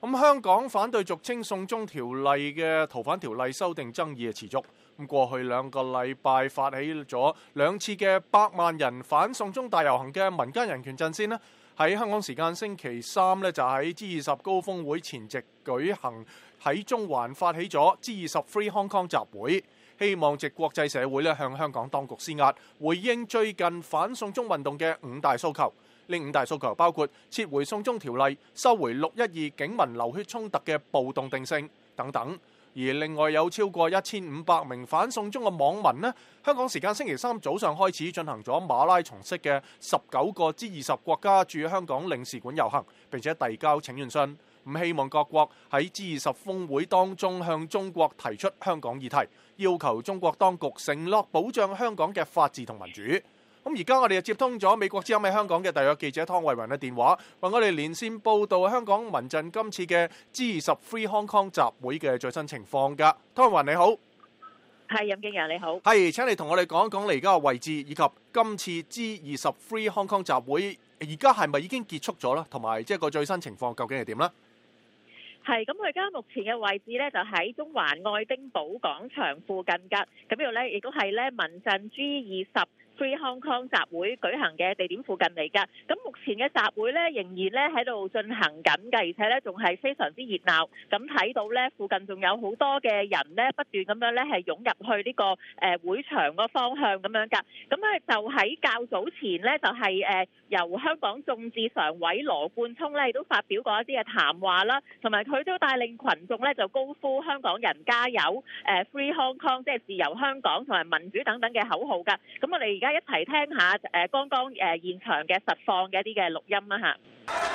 咁香港反對俗稱送中條例嘅逃犯條例修訂爭議持續。咁過去2個禮拜發起咗2次嘅100萬人反送中大遊行嘅民間人權陣線呢，喺香港時間星期3呢，就喺 G20 高峰會前夕舉行，喺中環發起咗 G20 Free Hong Kong 集會，希望藉國際社會咧向香港當局施壓，回應最近反送中運動嘅5大訴求。呢5大訴求包括撤回送中條例、收回612警民流血衝突嘅暴動定性等等。而另外有超過1500名反送中嘅網民呢，香港時間星期3早上開始進行咗馬拉松式嘅19個 G20 國家駐香港領事館遊行，並且遞交請願信，咁希望各國喺 G20 峰會當中向中國提出香港議題，要求中國當局承諾保障香港嘅法治同民主。咁而家我哋就接通咗美國之音喺香港嘅特約記者湯慧雲嘅電話，為我哋連線報導香港民陣今次嘅 G20 Free Hong Kong 集會嘅最新情況㗎。湯慧雲你好， 係任敬揚你好， 係請你同我哋講一講你而家嘅位置，以及今次 G20 Free Hong Kong 集會而家係咪已經結束咗啦？同埋即係個最新情況究竟係點呢？ 係咁，佢而家目前嘅位置咧就喺中環愛丁堡廣場附近㗎。咁呢度咧亦都係咧民陣 G20 Free Hong Kong 集會舉行嘅地點附近嚟㗎。咁目前嘅集會咧仍然咧喺度進行緊㗎，而且咧仲係非常之熱鬧。咁睇到咧附近仲有好多嘅人咧不斷咁樣咧係湧入去呢個會場個方向咁樣㗎。咁咧就喺較早前咧就係由香港眾志常委羅冠聰咧亦都發表過一啲嘅談話啦，同埋佢都帶領群眾咧就高呼香港人加油，Free Hong Kong 即係自由香港同埋民主等等嘅口號㗎。咁我哋而家一齊聽下剛剛現場嘅實況嘅一啲嘅錄音啦嚇。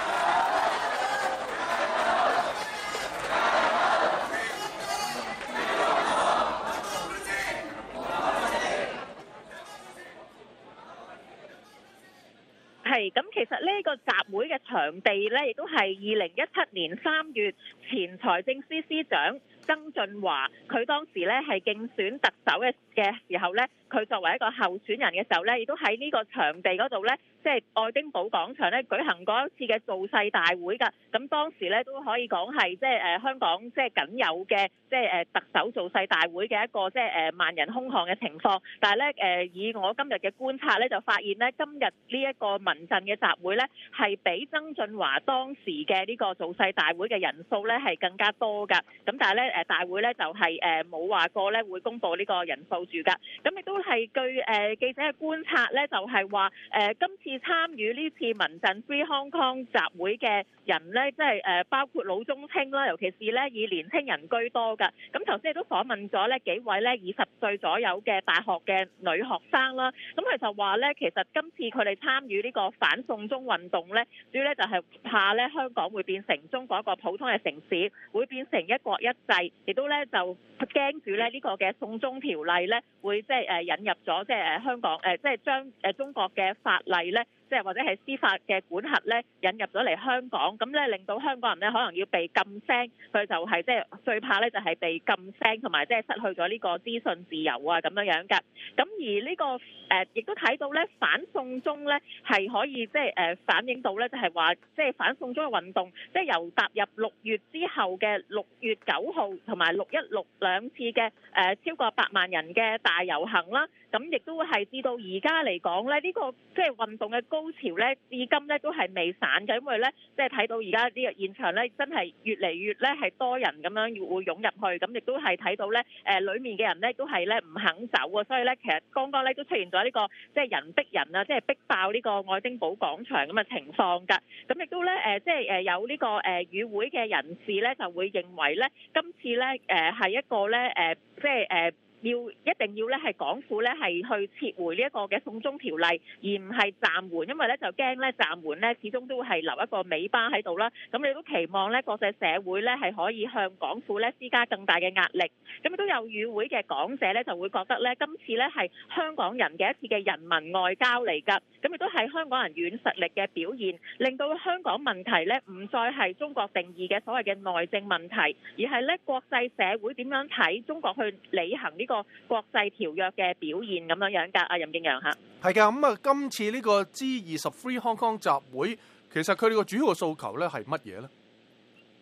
係咁，其實呢個集會嘅場地咧，亦都係2017年3月前財政司司長曾俊華，佢當時咧係競選特首嘅時候咧，佢作為一個候選人嘅時候咧，亦都喺呢個場地嗰度咧，即係愛丁堡廣場咧舉行過一次嘅造勢大會㗎。咁當時咧都可以講係即係香港即係僅有嘅即係特首造勢大會嘅一個即係萬人空巷嘅情況。但係咧以我今日嘅觀察咧，就發現咧今日呢一個民陣嘅集會咧係比曾俊華當時嘅呢個造勢大會嘅人數咧係更加多㗎。咁但係咧大會咧就係冇話過咧會公佈呢個人數住㗎。咁亦都係據記者嘅觀察咧，就係話今次參與呢次民陣 Free Hong Kong 集會嘅人咧，即係包括老中青啦，尤其是咧以年輕人居多㗎。咁頭先亦都訪問咗咧幾位咧20歲左右嘅大學嘅女學生啦。咁佢就話咧，其實今次佢哋參與呢個反送中運動咧，主要咧就係怕咧香港會變成中國一個普通嘅城市，會變成一國一制，亦都咧就驚住咧呢個嘅送中條例咧會即係引入咗即係香港即係將中國嘅法例咧，即係或者係司法嘅管轄咧引入咗嚟香港，咁咧令到香港人咧可能要被禁聲，佢就係即係最怕咧就係被禁聲，同埋即係失去咗呢個資訊自由啊咁樣樣㗎。咁而呢個亦都睇到咧反送中咧係可以即係反映到咧就係話即係反送中嘅運動，即係由踏入6月之後嘅6月9號同埋616兩次嘅超過100萬人嘅大遊行啦。咁亦都係至到而家嚟講咧，呢個即係運動嘅高潮咧，至今咧都係未散嘅，因為咧即係睇到而家呢個現場咧，真係越嚟越咧係多人咁樣會湧入去，咁亦都係睇到咧裡面嘅人咧都係咧唔肯走啊，所以咧其實剛剛咧都出現咗呢個即係人逼人啊，即係逼爆呢個愛丁堡廣場咁嘅情況㗎。咁亦都咧即係有呢個與會嘅人士咧就會認為咧，今次咧係一個咧即係一定要咧係港府咧係去撤回呢一個嘅送中條例，而唔係暫緩，因為咧就驚咧暫緩咧始終都係留一個尾巴喺度啦。咁你都期望咧國際社會咧係可以向港府咧施加更大嘅壓力。咁亦都有與會嘅講者咧就會覺得咧今次咧係香港人嘅一次嘅人民外交嚟㗎。咁亦都係香港人軟實力嘅表現，令到香港問題咧唔再係中國定義嘅所謂嘅內政問題，而係咧國際社會點樣睇中國去履行呢個國際條約嘅表現咁樣樣㗎。阿任敬揚嚇， 係㗎。咁今次呢個 G20 Free Hong Kong 集會，其實佢哋個主要嘅訴求咧係乜嘢咧？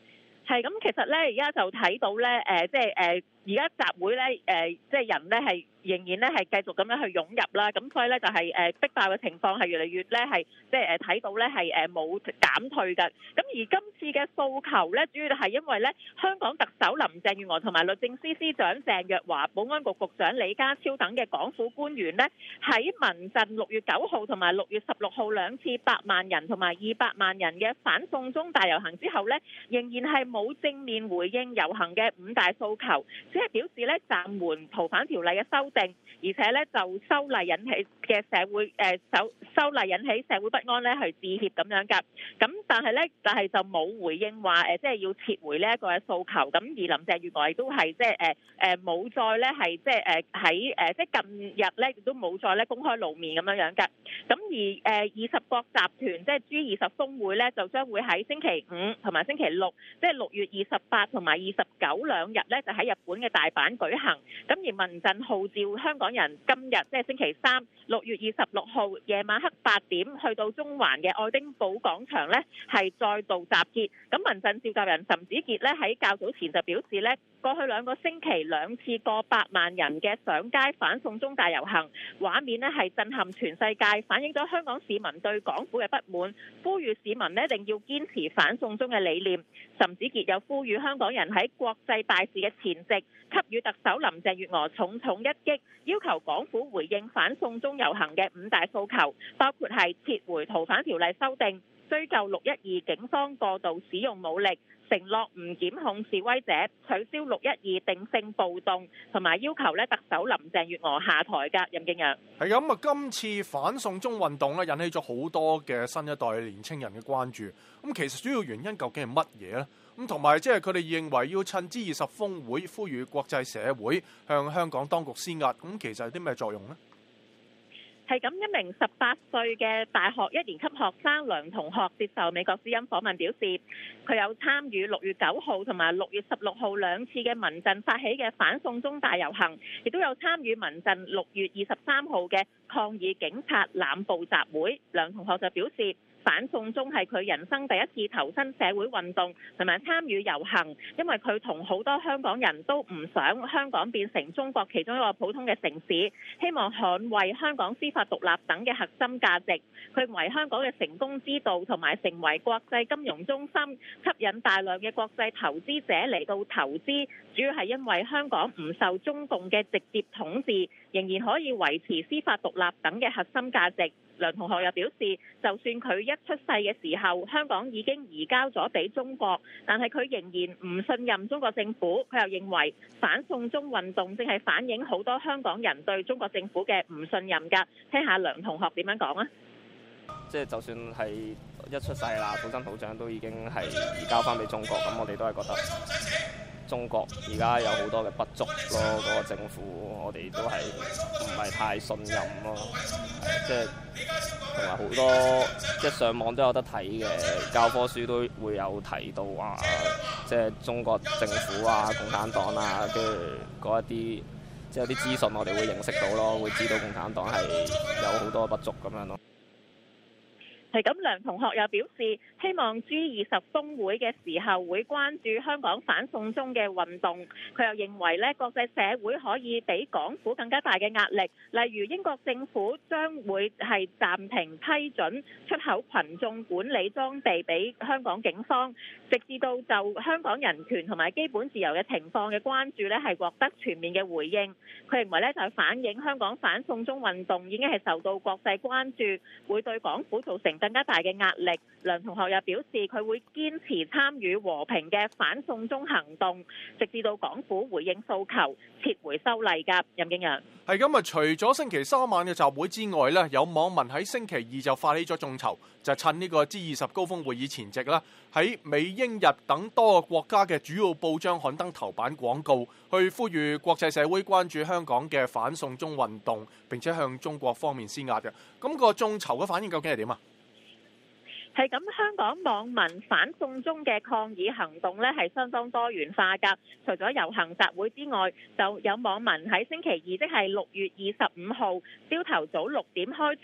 係咁，其實咧而家就睇到咧，而家集會咧，即係人咧係仍然咧係繼續咁樣去湧入啦，咁所以咧就係逼爆嘅情況係越嚟越咧係即係睇到咧係冇減退嘅。咁而今次嘅訴求咧，主要係因為咧香港特首林鄭月娥同埋律政司司長鄭若驊、保安局局長李家超等嘅港府官員咧，喺民陣6月9號同埋6月16號兩次100萬人同埋200萬人嘅反送中大遊行之後咧，仍然係冇正面回應遊行嘅5大訴求，只係表示咧暫緩逃犯條例嘅修訂，而且咧就修例引起嘅社會修例引起社會不安咧去致歉咁樣㗎。咁但係咧就冇回應話即係要撤回呢一個嘅訴求。咁而林鄭月娥亦都係即係冇再咧係即係喺即係近日咧亦都冇再咧公開露面咁樣樣㗎。咁而20國集團即係 G20峰會咧就將會喺星期5同埋星期6，即係6月28同埋29兩日咧就喺日本嘅大阪舉行。咁而民陣號召香港人今日即係星期3 6月26號夜晚黑8點去到中環嘅愛丁堡廣場咧係再度集結。咁民陣召集人岑子傑咧喺較早前就表示咧，過去2個星期2次過百萬人嘅上街反送中大遊行，畫面咧係震撼全世界，反映咗香港市民對港府嘅不滿，呼籲市民咧一定要堅持反送中嘅理念。岑子傑又呼籲香港人喺國際大事嘅前夕，給予特首林鄭月娥重重一擊，要求港府回應反送中遊行嘅5大訴求，包括係撤回逃犯條例修訂、追究612警方過度使用武力、承諾唔檢控示威者、取消612定性暴動，同埋要求咧特首林鄭月娥下台㗎。任敬陽係咁啊！今次反送中運動咧，引起咗好多嘅新一代年青人嘅關注。咁其實主要原因究竟係乜嘢呢？咁同埋即係佢哋認為要趁 G20峰會呼籲國際社會向香港當局施壓，咁其實有啲咩作用呢？ 係咁，一名18歲嘅大學1年級學生梁同學接受美國之音訪問表示，佢有參與6月9號同埋6月16號兩次嘅民陣發起嘅反送中大遊行，亦都有參與民陣6月23號嘅抗議警察濫捕集會。梁同學就表示，反送中係佢人生第一次投身社會運動同埋參與遊行，因為佢同好多香港人都唔想香港變成中國其中一個普通嘅城市，希望捍衛香港司法獨立等嘅核心價值。佢認為香港嘅成功之道同埋成為國際金融中心，吸引大量嘅國際投資者嚟到投資，主要係因為香港唔受中共嘅直接統治，仍然可以維持司法獨立等嘅核心價值。梁同學又表示，就算佢一出世嘅時候，香港已經移交咗俾中國，但係佢仍然唔信任中國政府。佢又認為反送中運動正係反映好多香港人對中國政府嘅唔信任㗎。聽下梁同學點樣講啊？ 即係就算係一出世啦，土生土長都已經係移交翻俾中國，咁我哋都係覺得中國而家有好多嘅不足咯，嗰個政府我哋都係唔係太信任咯，即係同埋好多即係上網都有得睇嘅教科書都會有提到話，即係中國政府啊、共產黨啊，跟住嗰一啲即係有啲資訊我哋會認識到咯，會知道共產黨係有好多不足咁樣咯。 係咁，梁同學又表示，希望 G20峰會嘅時候會關注香港反送中嘅運動。佢又認為咧，國際社會可以俾港府更加大嘅壓力，例如英國政府將會係暫停批准出口群眾管理裝備俾香港警方，直至到就香港人權同埋基本自由嘅情況嘅關注咧係獲得全面嘅回應。佢認為咧就係反映香港反送中運動已經係受到國際關注，會對港府造成更加大嘅壓力。梁同學又表示，佢會堅持參與和平嘅反送中行動，直至到港府回應訴求，撤回修例㗎。任敬陽係咁啊！除咗星期3晚嘅集會之外呢，有網民喺星期2就發起咗眾籌，就趁呢個 G20高峰會議前夕啦，喺美、英、日等多個國家嘅主要報章刊登頭版廣告，去呼籲國際社會關注香港嘅反送中運動，並且向中國方面施壓嘅。咁個眾籌嘅反應究竟係點啊？ 係咁，香港網民反送中嘅抗議行動咧係相當多元化㗎。除咗遊行集會之外，就有網民喺星期2，即係6月25號朝頭早6點開始，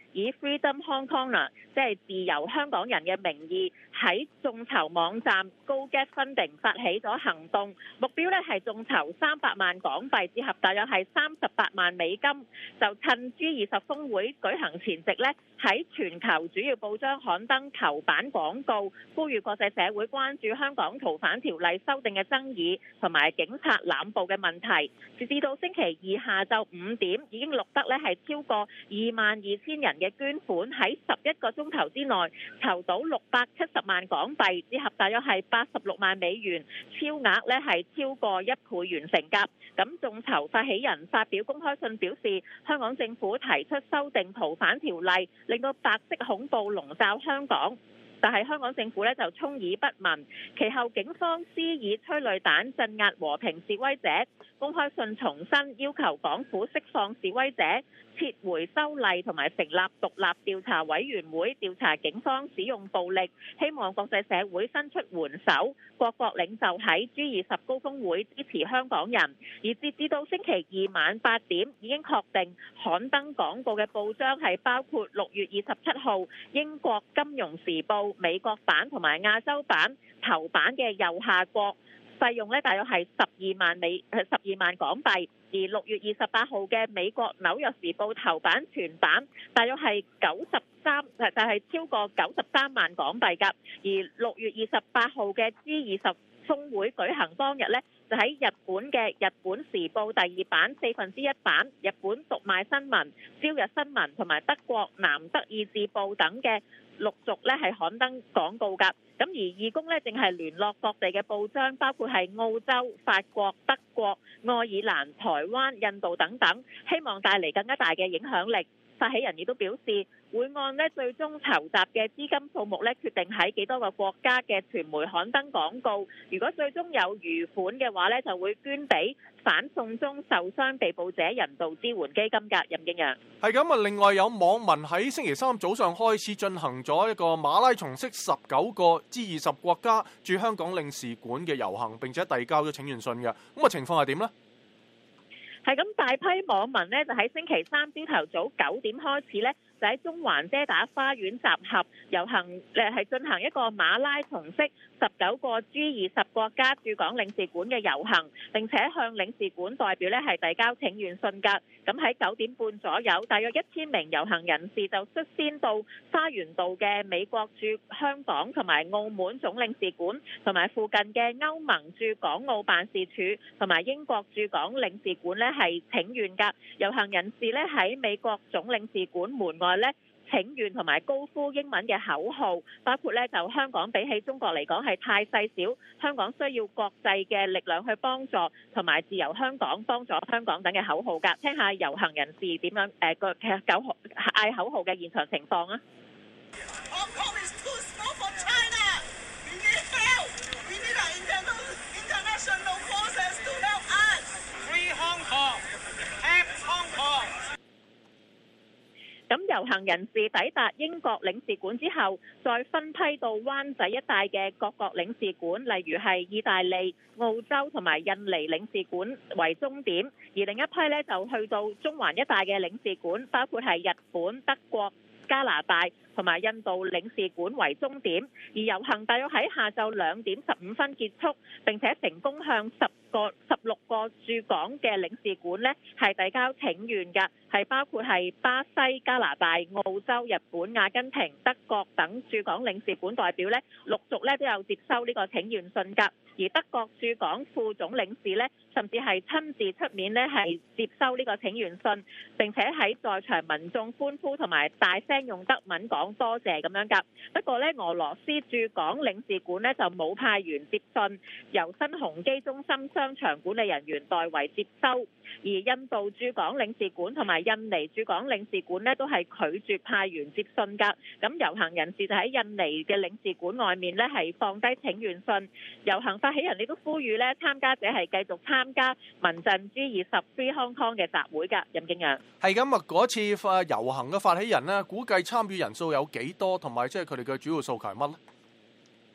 以 Freedom Hong Kong 啦，即係自由香港人嘅名義喺眾籌網站 GoGetFunding 發起咗行動，目標咧係眾籌300萬港幣，折合大約係38萬美金，就趁 G20 峰會舉行前夕咧，喺全球主要報章刊登頭版廣告，呼籲國際社會關注香港逃犯條例修訂嘅爭議同埋警察濫捕嘅問題。截至到星期二下晝5點，已經錄得咧係超過22,000人嘅捐款，喺11個鐘頭之內籌到670萬港幣，折合大約係86萬美元，超額咧係超過1倍完成㗎。咁眾籌發起人發表公開信表示，香港政府提出修訂逃犯條例，令到白色恐怖籠罩香港。但係香港政府咧就充耳不聞，其後警方施以催淚彈鎮壓和平示威者。公開信重申要求港府釋放示威者、撤回修例同埋成立獨立調查委員會調查警方使用暴力，希望國際社會伸出援手。各國領袖喺 G20 高峰會支持香港人，而截至到星期二晚8點已經確定刊登廣告嘅報章係包括6月27號英國金融時報美國版同埋亞洲版頭版嘅右下角，費用咧大約係12萬港幣，而6月28號嘅美國紐約時報頭版全版大約係超過93萬港幣㗎，而6月28號嘅 G20 峰會舉行當日咧，就喺日本嘅日本時報第2版1/4版、日本讀賣新聞、朝日新聞同埋德國南德意志報等嘅陸續咧係刊登廣告㗎。咁而義工咧正係聯絡各地嘅報章，包括係澳洲、法國、德國、愛爾蘭、台灣、印度等等，希望帶嚟更加大嘅影響力。發起人亦都表示，會按最終籌集嘅資金數目決定喺幾多個國家嘅傳媒刊登廣告。如果最終有餘款嘅話就會捐俾反送中受傷被捕者人道支援基金㗎。任敬陽係咁啊！另外有網民喺星期三早上開始進行咗一個馬拉松式19個 G20 國家駐香港領事館嘅遊行，並且遞交咗請願信嘅。咁情況係點呢？ 係咁，大批網民就喺星期三朝頭早9點開始就喺中環遮打花園集合遊行，係進行一個馬拉松式19個 G20 國家駐港領事館嘅遊行，並且向領事館代表係遞交請願信㗎。咁喺9點半左右，大約1000名遊行人士就率先到花園道嘅美國駐香港同埋澳門總領事館，同埋附近嘅歐盟駐港澳辦事處同埋英國駐港領事館係請願㗎。遊行人士喺美國總領事館門外請願同埋高呼英文嘅口號，包括就香港比起中國嚟講係太細小，香港需要國際嘅力量去幫助，同埋自由香港幫助香港等嘅口號㗎。聽下遊行人士點樣嗌口號嘅現場情況啊！咁遊行人士抵達英國領事館之後，再分批到灣仔一帶嘅各國領事館，例如係意大利、澳洲同埋印尼領事館為終點，而另一批就去到中環一帶嘅領事館，包括係日本、德國、加拿大同埋印度領事館為終點，而遊行大約喺下晝2點15分結束，並且成功向16個駐港嘅領事館係遞交請願㗎，係包括係巴西、加拿大、澳洲、日本、阿根廷、德國等駐港領事館代表陸續都有接收呢個請願信㗎。而德國駐港副總領事甚至係親自出面係接收呢個請願信，並且喺在場民眾歡呼同埋大聲用德文講多謝咁樣㗎。不過俄羅斯駐港領事館就冇派員接信，由新鴻基中心商場管理人員代為接收。而印度駐港領事館同埋印尼駐港領事館都係拒絕派員接信㗎。咁遊行人士就喺印尼嘅領事館外面係放低請願信。遊行發起人亦都呼籲參加者係繼續參加民陣 G20 Free Hong Kong 嘅集會㗎。任敬陽係咁啊！嗰次遊行嘅發起人估計參與人數有幾多，同埋即係佢哋嘅主要訴求係乜呢？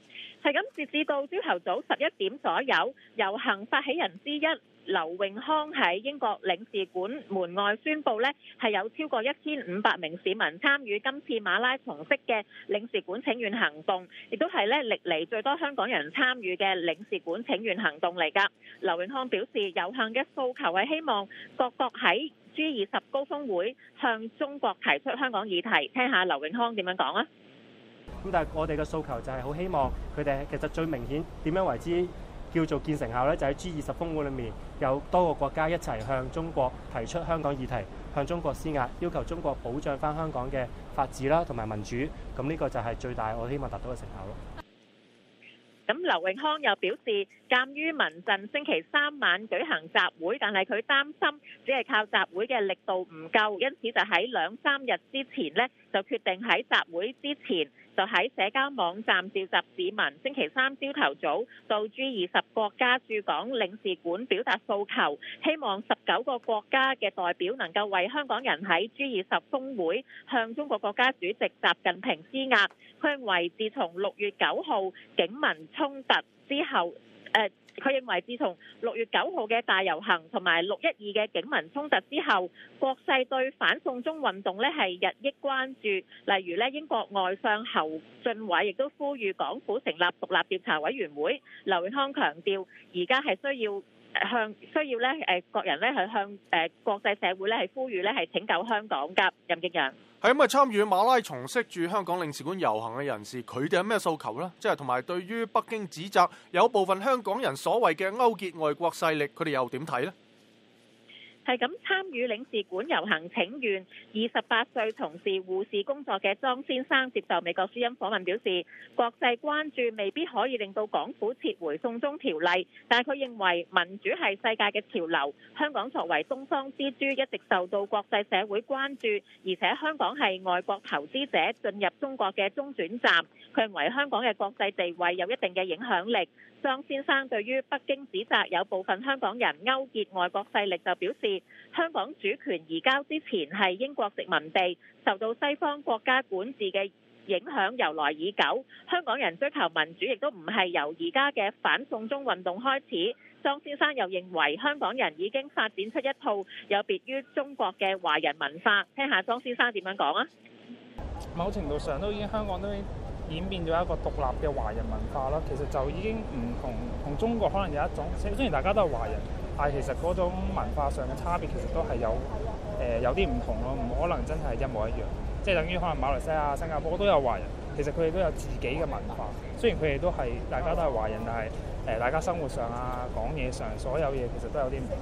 係咁，截至到朝頭早11點左右，遊行發起人之一劉永康喺英國領事館門外宣布呢係有超過1500名市民參與今次馬拉松式嘅領事館請願行動，亦都係呢歷嚟最多香港人參與嘅領事館請願行動嚟㗎。劉永康表示，遊行嘅訴求係希望各國喺G20高峰會向中國提出香港議題。聽下劉永康點樣講啊！ 咁但係我哋嘅訴求就係好希望佢哋其實最明顯點樣為之叫做見成效呢？就喺G20峰會裏面有多個國家一齊向中國提出香港議題，向中國施壓，要求中國保障翻香港嘅法治啦同埋民主。咁呢個就係最大我希望達到嘅成效咯。 咁劉永康又表示，鑑於民陣星期3晚舉行集會，但係佢擔心只係靠集會嘅力度唔夠，因此就喺2-3日之前呢，就決定喺集會之前就喺社交網站召集市民，星期3朝頭早到G20國家駐港領事館表達訴求，希望19個國家嘅代表能夠為香港人喺G20峰會向中國國家主席習近平施壓。佢認為自從6月9號警民衝突之後，佢認為自從6月9號嘅大遊行同埋612嘅警民衝突之後，國際對反送中運動呢係日益關注。例如呢，英國外相侯俊偉亦都呼籲港府成立獨立調查委員會。劉永康強調，而家係需要咧各人咧係向國際社會咧係呼籲咧係拯救香港㗎。任敬揚係咁啊！參與馬拉松式駐香港領事館遊行嘅人士，佢哋有咩訴求呢？即係同埋對於北京指責有部分香港人所謂嘅勾結外國勢力，佢哋又點睇呢？ 係咁，參與領事館遊行請願28歲從事護士工作嘅莊先生接受美國之音訪問表示，國際關注未必可以令到港府撤回送中條例，但係佢認為民主係世界嘅潮流，香港作為東方之珠一直受到國際社會關注，而且香港係外國投資者進入中國嘅中轉站，佢認為香港嘅國際地位有一定嘅影響力。莊先生對於北京指責有部分香港人勾結外國勢力就表示，香港主權移交之前係英國殖民地，受到西方國家管治嘅影響由來已久。香港人追求民主亦都唔係由而家嘅反送中運動開始。莊先生又認為香港人已經發展出一套有別於中國嘅華人文化。聽下莊先生點樣講啊？ 某程度上都已經香港都演變咗一個獨立嘅華人文化啦，其實就已經唔同中國可能有一種，雖然大家都係華人，但係其實嗰種文化上嘅差別其實都係有啲唔同咯，唔可能真係一模一樣。即係等於可能馬來西亞、新加坡都有華人，其實佢哋都有自己嘅文化。雖然佢哋大家都係華人，但係大家生活上啊、講嘢上所有嘢其實都有啲唔同。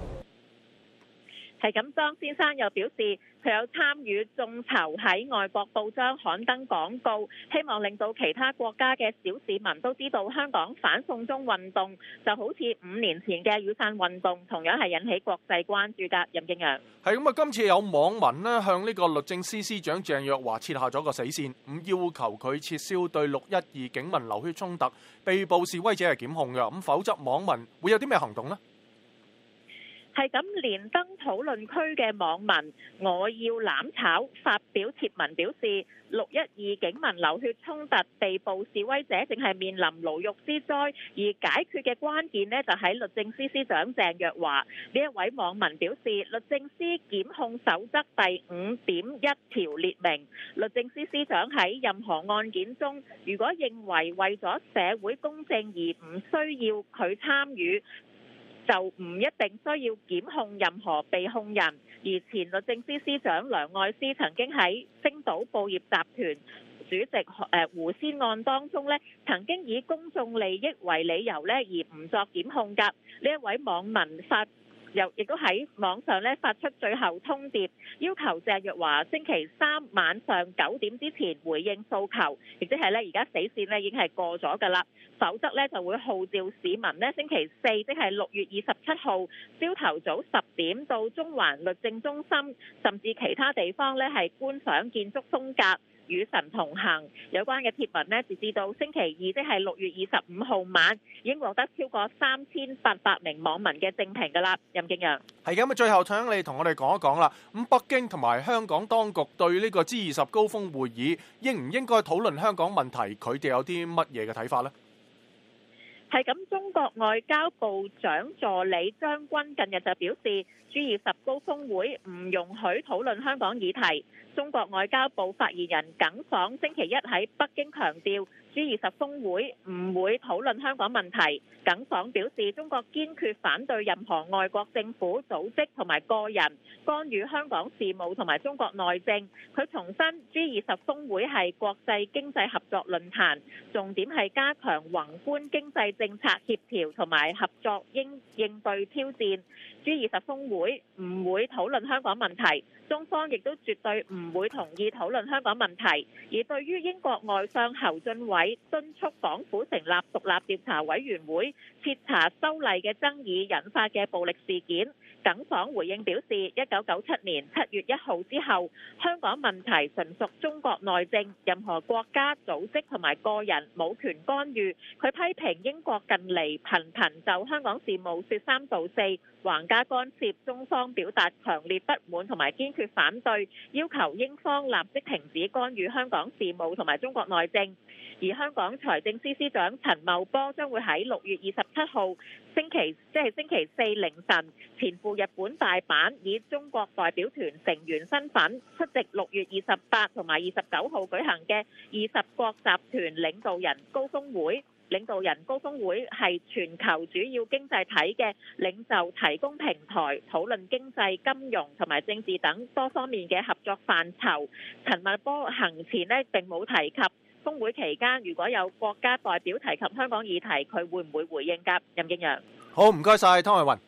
係咁，莊先生又表示，佢有參與眾籌喺外國報章刊登廣告，希望令到其他國家嘅小市民都知道香港反送中運動就好似5年前嘅雨傘運動，同樣係引起國際關注㗎。任敬揚係咁啊！今次有網民呢向呢個律政司司長鄭若驊設下咗個死線，咁要求佢撤銷對612警民流血衝突被捕示威者係檢控嘅，咁否則網民會有啲咩行動呢？ 係咁，連登討論區嘅網民我要攬炒發表貼文表示，612警民流血衝突被捕示威者正係面臨牢獄之災，而解決嘅關鍵呢，就喺律政司司長鄭若驊。呢一位網民表示，律政司檢控守則第5.1條列明，律政司司長喺任何案件中，如果認為為咗社會公正而唔需要佢參與，就唔一定需要檢控任何被控人。而前律政司司長梁愛詩曾經喺星島報業集團主席胡仙案當中咧，曾經以公眾利益為理由咧而唔作檢控㗎。呢一位網民亦都喺網上咧發出最後通牒，要求鄭若驊星期3晚上9點之前回應訴求，亦即係咧而家死線咧已經係過咗㗎啦，否則咧就會號召市民咧星期4，即係6月27號朝頭早10點到中環律政中心，甚至其他地方咧係觀賞建築風格，與神同行。有關嘅貼文呢，截至到星期2，即係6月25號晚，已經獲得超過3800名網民嘅正評㗎啦。任敬揚係咁啊！最後請你同我哋講一講啦。咁北京同埋香港當局對呢個G20高峰會議應唔應該討論香港問題，佢哋有啲乜嘢嘅睇法呢？ 係咁，中國外交部長助理張軍近日就表示，G20高峰會唔容許討論香港議題。中國外交部發言人耿爽星期一喺北京強調，G20峰會唔會討論香港問題。耿爽表示，中國堅決反對任何外國政府、組織同埋個人干預香港事務同埋中國內政。佢重申 G20峰會係國際經濟合作論壇，重點係加強宏觀經濟政策協調同埋合作應對挑戰。G20峰會唔會討論香港問題，中方亦都絕對唔會同意討論香港問題。而對於英國外相侯俊偉敦促港府成立獨立調查委員會徹查修例嘅爭議引發嘅暴力事件，耿爽回應表示，1997年7月1號之後，香港問題純屬中國內政，任何國家、組織同埋個人冇權干預。佢批評英國近嚟頻頻就香港事務說三道四，橫加干涉，中方表達強烈不滿同埋堅決反對，要求英方立即停止干預香港事務同埋中國內政。而香港財政司司長陳茂波將會喺6月27號星期四凌晨前赴日本大阪，以中國代表團成員身份出席6月28同埋29號舉行嘅20國集團領導人高峰會。領導人高峰會係全球主要經濟體嘅領袖提供平台，討論經濟、金融同埋政治等多方面嘅合作範疇。陳茂波行前並冇提及峰會期間如果有國家代表提及香港議題，佢會唔會回應㗎？任敬揚。 好，唔該晒湯慧雲。